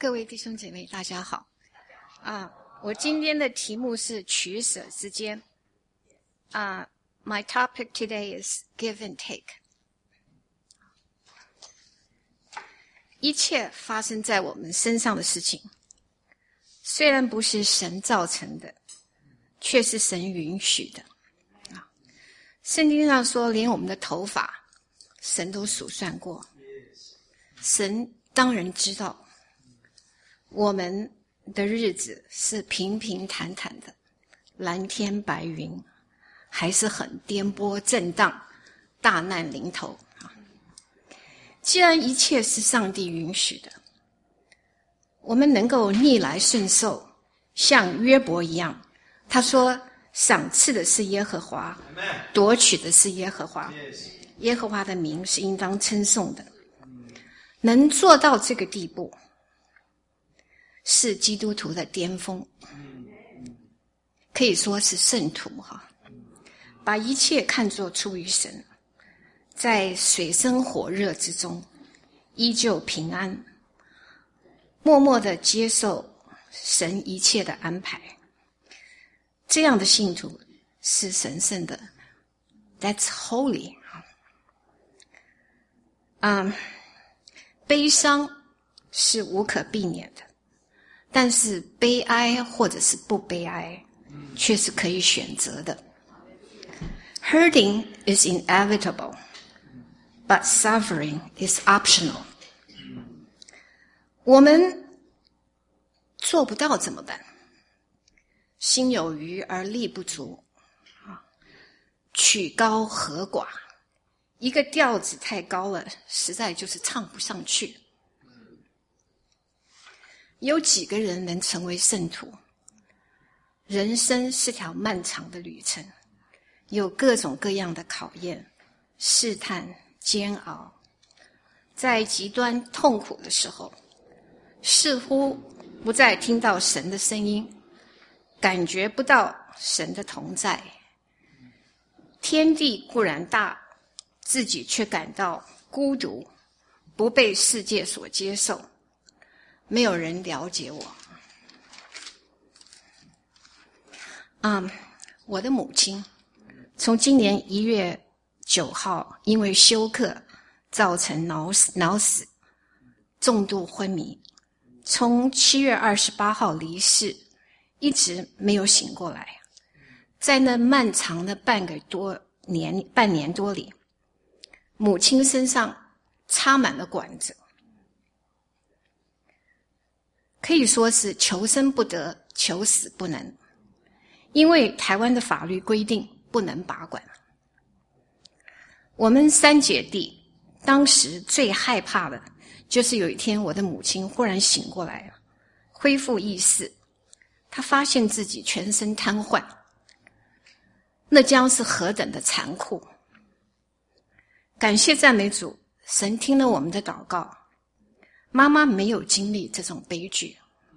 各位弟兄姐妹，大家好。我今天的题目是取舍之间。My topic today is give and take. 一切发生在我们身上的事情，虽然不是神造成的，却是神允许的。圣经上说，连我们的头发，神都数算过。神当然知道我们的日子是平平坦坦的，蓝天白云，还是很颠簸震荡，大难临头。既然一切是上帝允许的，我们能够逆来顺受，像约伯一样，他说赏赐的是耶和华，夺取的是耶和华，耶和华的名是应当称颂的。能做到这个地步，是基督徒的巅峰，可以说是圣徒把一切看作出于神，在水深火热之中依旧平安，默默地接受神一切的安排。这样的信徒是神圣的， That's holy。悲伤是无可避免的，但是悲哀或者是不悲哀却是可以选择的。Hurting is inevitable, but suffering is optional. 我们做不到怎么办？心有余而力不足，曲高和寡。一个调子太高了，实在就是唱不上去。有几个人能成为圣徒？人生是条漫长的旅程，有各种各样的考验、试探、煎熬。在极端痛苦的时候，似乎不再听到神的声音，感觉不到神的同在。天地固然大，自己却感到孤独，不被世界所接受，没有人了解我。我的母亲从今年1月9号因为休克造成脑死，重度昏迷，从7月28号离世，一直没有醒过来。在那漫长的半年多里，母亲身上插满了管子，可以说是求生不得，求死不能。因为台湾的法律规定不能拔管。我们3姐弟当时最害怕的就是有一天我的母亲忽然醒过来了，恢复意识，她发现自己全身瘫痪，那将是何等的残酷。感谢赞美主，神听了我们的祷告，妈妈没有经历这种悲剧。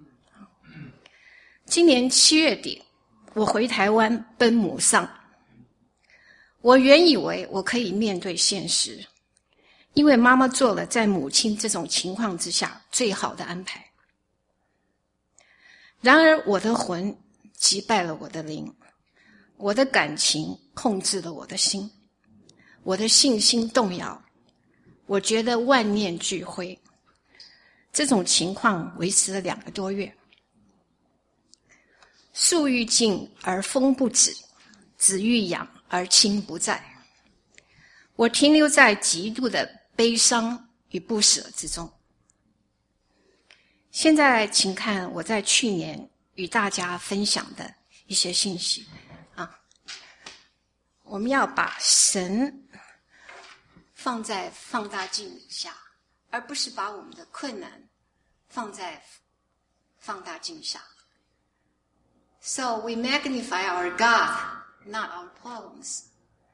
今年7月底，我回台湾奔母丧。我原以为我可以面对现实，因为妈妈做了在母亲这种情况之下最好的安排。然而我的魂击败了我的灵，我的感情控制了我的心，我的信心动摇，我觉得万念俱灰。这种情况维持了2个多月，树欲静而风不止，子欲养而亲不在。我停留在极度的悲伤与不舍之中。现在请看我在去年与大家分享的一些信息。我们要把神放在放大镜下，而不是把我们的困难放在放大镜下。So we magnify our God, not our problems.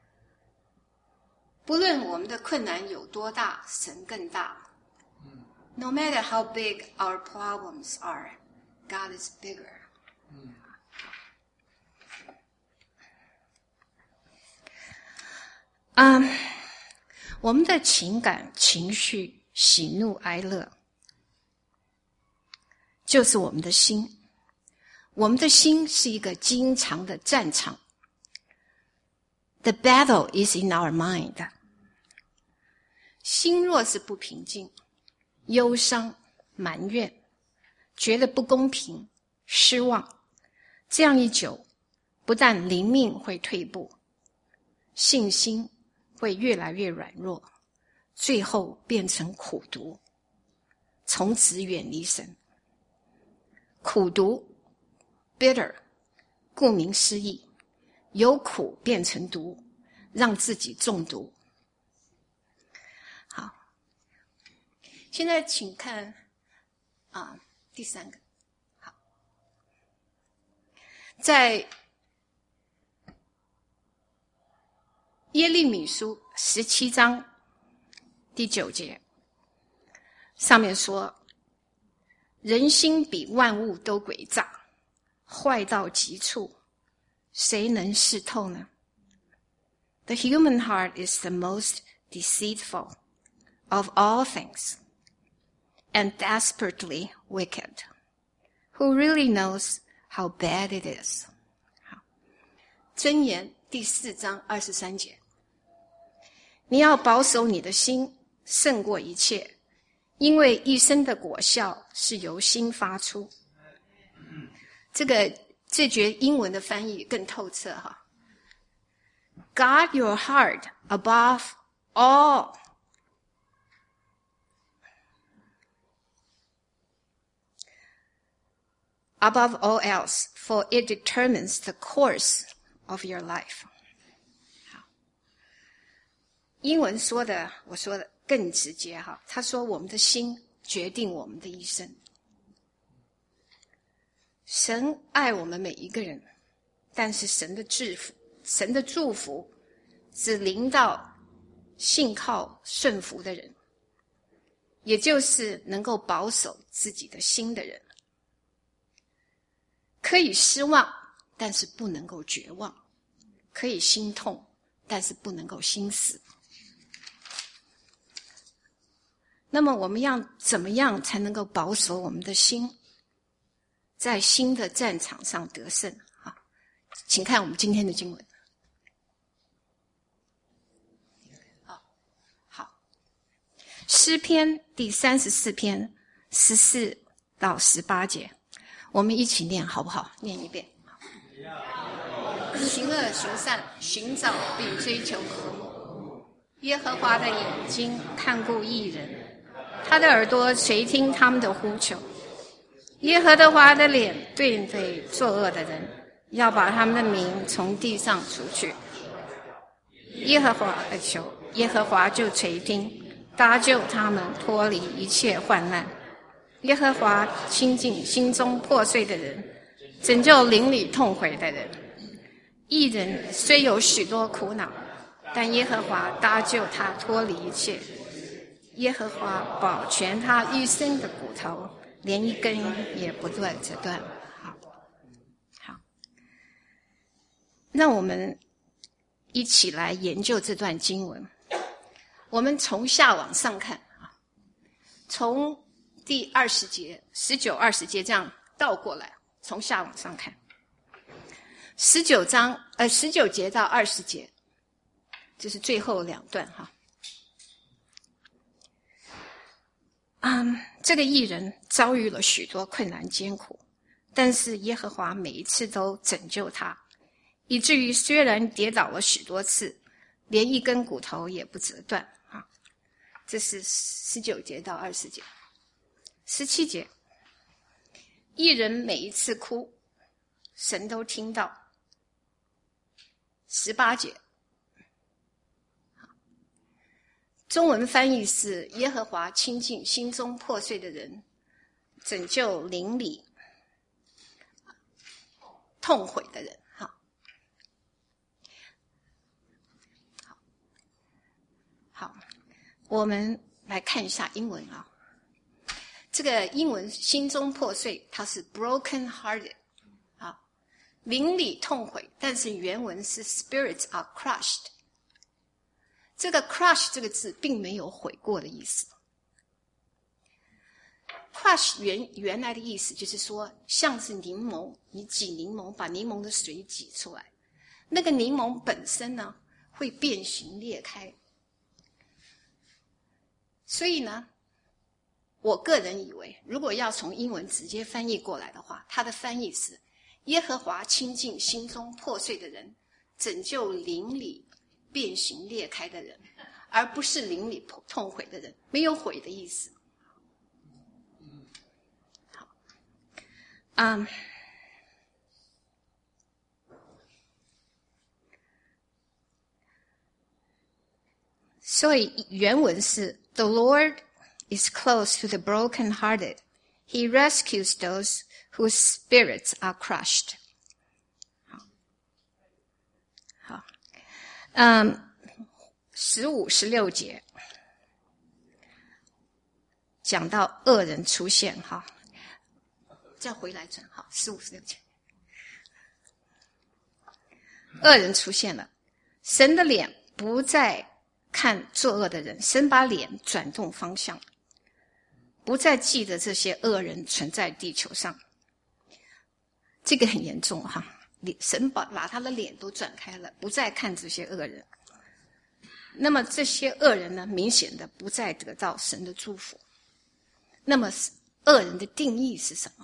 不论我们的困难有多大，神更大。No matter how big our problems are, God is bigger. 我们的情感、情绪、喜怒哀乐， 就是我们的心。我们的心是一个经常的战场。The battle is in our mind. 心若是不平静，忧伤、埋怨，觉得不公平、失望，这样一久，不但灵命会退步，信心会越来越软弱，最后变成苦毒，从此远离神。苦毒 bitter 顾名思义，由苦变成毒，让自己中毒。好，现在请看第三个。好，在耶利米书17章第9节上面说，人心比万物都诡诈，坏到极处，谁能识透呢？ The human heart is the most deceitful of all things and desperately wicked. Who really knows how bad it is? 好，箴言第4章23节，你要保守你的心胜过一切，因为一生的果效是由心发出。这节英文的翻译更透彻哈。Guard your heart above all. Above all else, for it determines the course of your life. 好，英文说的，我说的更直接哈。他说我们的心决定我们的一生。神爱我们每一个人，但是神的祝福只临到信靠顺服的人，也就是能够保守自己的心的人。可以失望，但是不能够绝望；可以心痛，但是不能够心死。那么我们要怎么样才能够保守我们的心，在新的战场上得胜？好，请看我们今天的经文。好，诗篇第34篇14到18节，我们一起念好不好？念一遍。行恶行善，寻找并追求和睦。耶和华的眼睛看顾义人，他的耳朵垂听他们的呼求。耶和华的脸对对作恶的人，要把他们的名从地上除去。耶和华的求，耶和华就垂听，搭救他们脱离一切患难。耶和华亲近心中破碎的人，拯救灵里痛悔的人。义人虽有许多苦恼，但耶和华搭救他脱离一切。耶和华保全他一生的骨头，连一根也不断折断。好，让我们一起来研究这段经文。我们从下往上看，从第20节、19、20节这样倒过来，从下往上看。19节到20节，这是最后两段哈。这个义人遭遇了许多困难艰苦，但是耶和华每一次都拯救他，以至于虽然跌倒了许多次，连一根骨头也不折断啊。这是19节到20节。17节，义人每一次哭，神都听到。18节，中文翻译是耶和华亲近心中破碎的人，拯救灵里痛悔的人。好，我们来看一下英文啊。这个英文心中破碎，它是 broken hearted 啊，灵里痛悔，但是原文是 spirits are crushed。这个 crush 这个字并没有悔过的意思。 crush 原来的意思就是说，像是柠檬，你挤柠檬，把柠檬的水挤出来，那个柠檬本身呢会变形裂开。所以呢，我个人以为，如果要从英文直接翻译过来的话，它的翻译是耶和华亲近心中破碎的人，拯救灵里变形裂开的人，而不是灵里痛悔的人，没有悔的意思。好，所以原文是 The Lord is close to the broken-hearted. He rescues those whose spirits are crushed. 好，15、16节讲到恶人出现，哈，再回来转，好，15、16节，恶人出现了，神的脸不再看作恶的人，神把脸转动方向，不再记得这些恶人存在地球上。这个很严重哈，神把他的脸都转开了，不再看这些恶人。那么这些恶人呢，明显的不再得到神的祝福。那么恶人的定义是什么？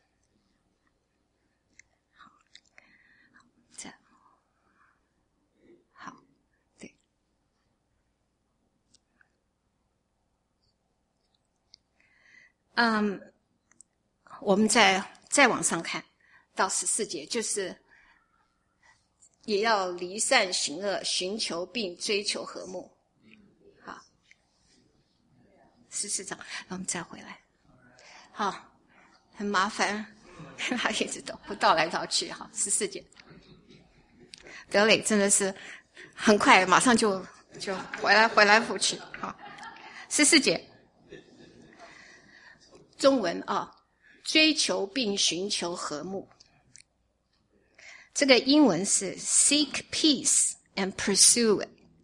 我们再往上看到14节，就是也要离散行恶，寻求并追求和睦。好，14章，我们再回来。好，很麻烦，他一直都倒来倒去。好，14节，德磊真的是很快，马上就回来覆去。好，14节。中文追求并寻求和睦。这个英文是 seek peace and pursue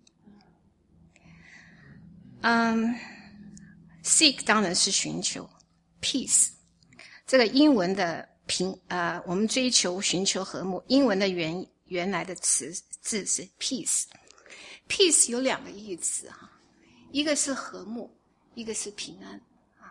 it。seek 当然是寻求 peace。这个英文的我们追求寻求和睦，英文的原来的字是 peace。peace 有两个意思哈，一个是和睦，一个是平安。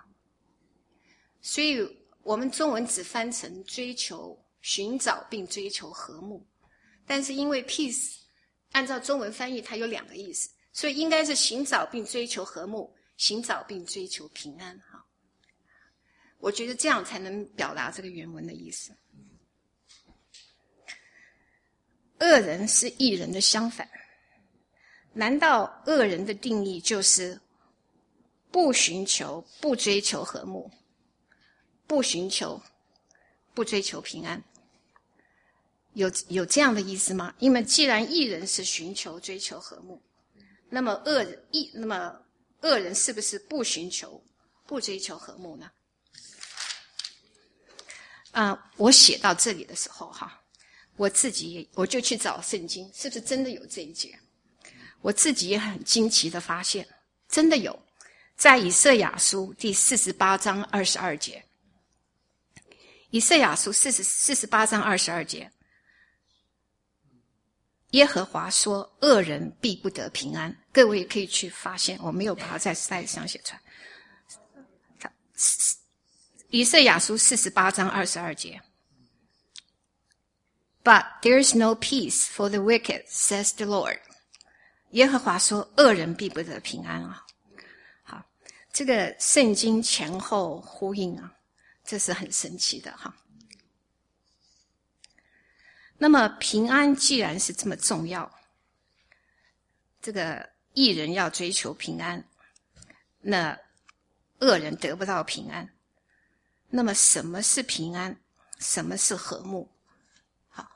所以我们中文只翻成追求、寻找并追求和睦，但是因为 peace 按照中文翻译它有两个意思，所以应该是寻找并追求和睦，寻找并追求平安。哈，我觉得这样才能表达这个原文的意思。恶人是义人的相反，难道恶人的定义就是不寻求、不追求和睦？不寻求，不追求平安，有这样的意思吗？因为既然义人是寻求、追求和睦，那么恶人是不是不寻求、不追求和睦呢？我写到这里的时候哈，我就去找圣经，是不是真的有这一节？我自己也很惊奇的发现，真的有，在以赛亚书第48章22节。以赛亚书48章22节，耶和华说：“恶人必不得平安。”各位可以去发现，我没有把它在slide上写出来。以赛亚书48章22节 ，But there is no peace for the wicked, says the Lord。耶和华说：“恶人必不得平安啊！”好，这个圣经前后呼应啊。这是很神奇的哈。那么平安既然是这么重要，这个义人要追求平安，那恶人得不到平安。那么什么是平安？什么是和睦？好，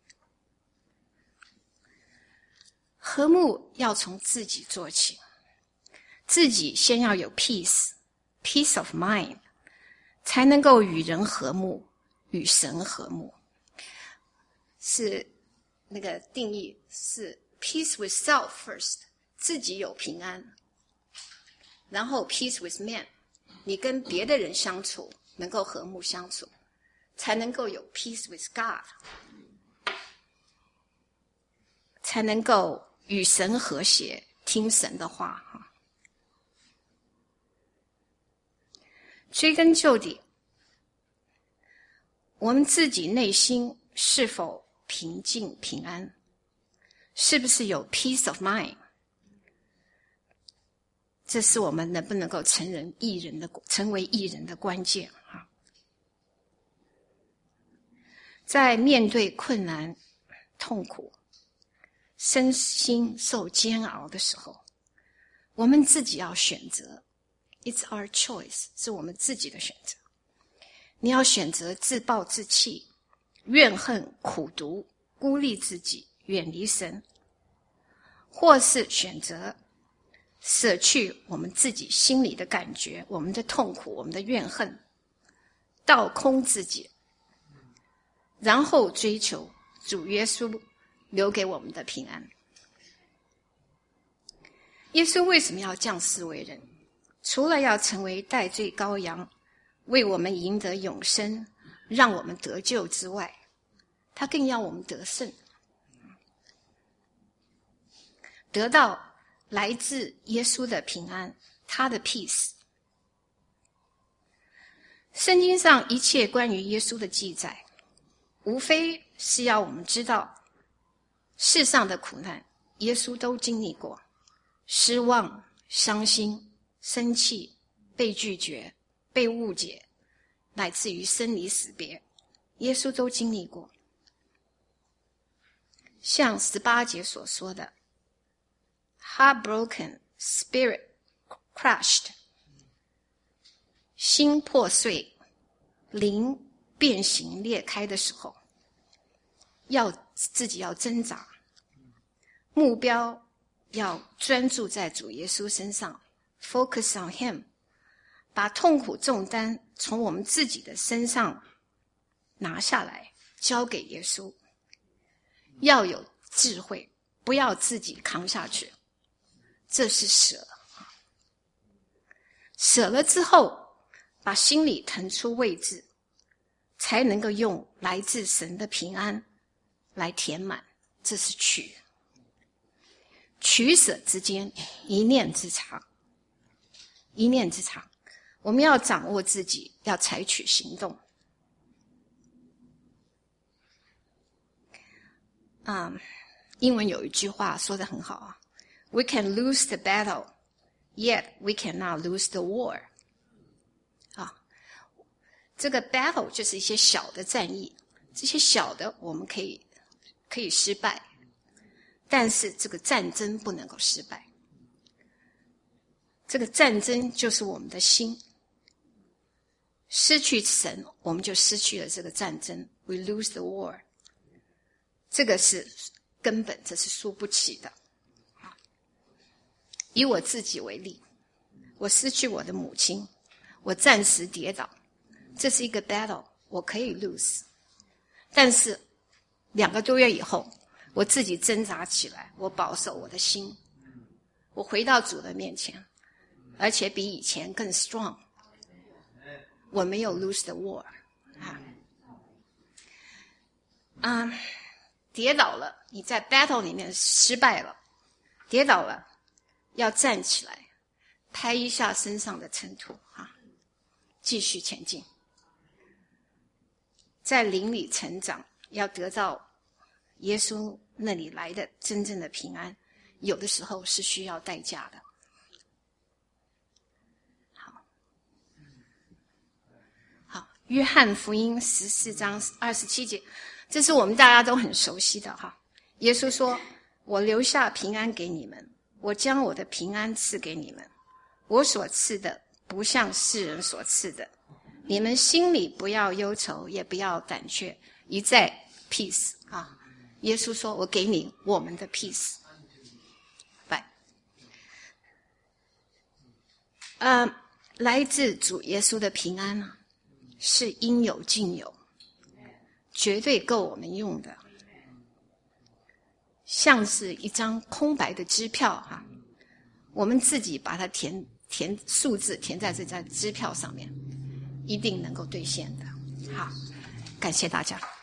和睦要从自己做起，自己先要有 peace of mind。才能够与人和睦，与神和睦。是那个定义是 peace with self first， 自己有平安，然后 peace with man， 你跟别的人相处能够和睦相处，才能够有 peace with God， 才能够与神和谐，听神的话。追根究底，我们自己内心是否平静平安，是不是有 peace of mind， 这是我们能不能够成为义人的关键。在面对困难、痛苦、身心受煎熬的时候，我们自己要选择， It's our choice， 是我们自己的选择。你要选择自暴自弃、怨恨、苦毒、孤立自己、远离神，或是选择舍去我们自己心里的感觉，我们的痛苦，我们的怨恨，倒空自己，然后追求主耶稣留给我们的平安。耶稣为什么要降世为人？除了要成为代罪羔羊，为我们赢得永生，让我们得救之外，他更要我们得胜，得到来自耶稣的平安，他的 peace。 圣经上一切关于耶稣的记载，无非是要我们知道世上的苦难耶稣都经历过，失望、伤心、生气、被拒绝、被误解，乃至于生离死别，耶稣都经历过。像18节所说的 Heartbroken, spirit crushed， 心破碎，灵变形裂开的时候，自己要挣扎，目标要专注在主耶稣身上， focus on him， 把痛苦重担从我们自己的身上拿下来，交给耶稣。要有智慧，不要自己扛下去，这是舍。舍了之后，把心里腾出位置，才能够用来自神的平安来填满，这是取。取舍之间，一念之差，一念之差。我们要掌握自己，要采取行动。英文有一句话说得很好啊 ，We can lose the battle, yet we cannot lose the war。这个 battle 就是一些小的战役，这些小的我们可以失败，但是这个战争不能够失败。这个战争就是我们的心，失去神，我们就失去了这个战争。We lose the war， 这个是根本，这是输不起的。以我自己为例，我失去我的母亲，我暂时跌倒，这是一个 battle， 我可以 lose， 但是2个多月以后，我自己挣扎起来，我保守我的心，我回到主的面前，而且比以前更 strong， 我没有 lose the war。跌倒了，你在 battle 里面失败了，跌倒了，要站起来，拍一下身上的尘土，继续前进。在灵里成长，要得到耶稣那里来的真正的平安，有的时候是需要代价的。好，约翰福音14章27节，这是我们大家都很熟悉的哈。耶稣说：“我留下平安给你们，我将我的平安赐给你们，我所赐的不像世人所赐的。你们心里不要忧愁，也不要胆怯，一再 peace 啊！”耶稣说：“我给你我们的 peace。”来自主耶稣的平安啊，是应有尽有，绝对够我们用的，像是一张空白的支票哈，我们自己把它填数字填在这张支票上面，一定能够兑现的。好，感谢大家。